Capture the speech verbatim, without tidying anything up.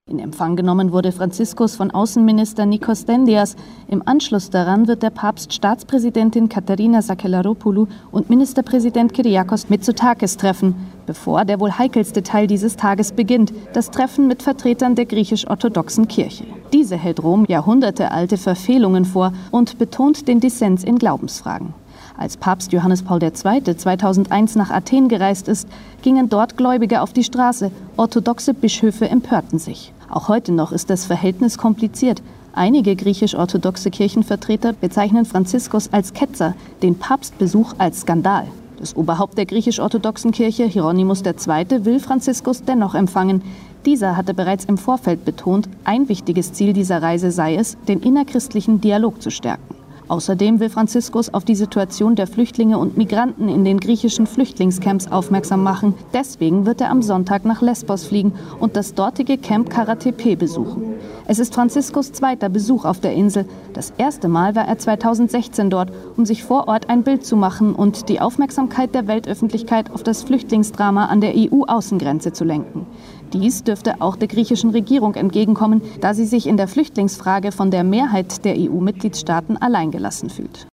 In Empfang genommen wurde Franziskus von Außenminister Nikos Dendias. Im Anschluss daran wird der Papst Staatspräsidentin Katharina Sakellaropoulou und Ministerpräsident Kyriakos Mitsotakis treffen, bevor der wohl heikelste Teil dieses Tages beginnt, das Treffen mit Vertretern der griechisch-orthodoxen Kirche. Diese hält Rom jahrhundertealte Verfehlungen vor und betont den Dissens in Glaubensfragen. Als Papst Johannes Paul der Zweite zweitausendeins nach Athen gereist ist, gingen dort Gläubige auf die Straße, orthodoxe Bischöfe empörten sich. Auch heute noch ist das Verhältnis kompliziert. Einige griechisch-orthodoxe Kirchenvertreter bezeichnen Franziskus als Ketzer, den Papstbesuch als Skandal. Das Oberhaupt der griechisch-orthodoxen Kirche, Hieronymus der Zweite, will Franziskus dennoch empfangen. Dieser hatte bereits im Vorfeld betont, ein wichtiges Ziel dieser Reise sei es, den innerchristlichen Dialog zu stärken. Außerdem will Franziskus auf die Situation der Flüchtlinge und Migranten in den griechischen Flüchtlingscamps aufmerksam machen. Deswegen wird er am Sonntag nach Lesbos fliegen und das dortige Camp Kara Tepe besuchen. Es ist Franziskus zweiter Besuch auf der Insel. Das erste Mal war er zweitausendsechzehn dort, um sich vor Ort ein Bild zu machen und die Aufmerksamkeit der Weltöffentlichkeit auf das Flüchtlingsdrama an der E U-Außengrenze zu lenken. Dies dürfte auch der griechischen Regierung entgegenkommen, da sie sich in der Flüchtlingsfrage von der Mehrheit der E U-Mitgliedstaaten alleingelassen fühlt.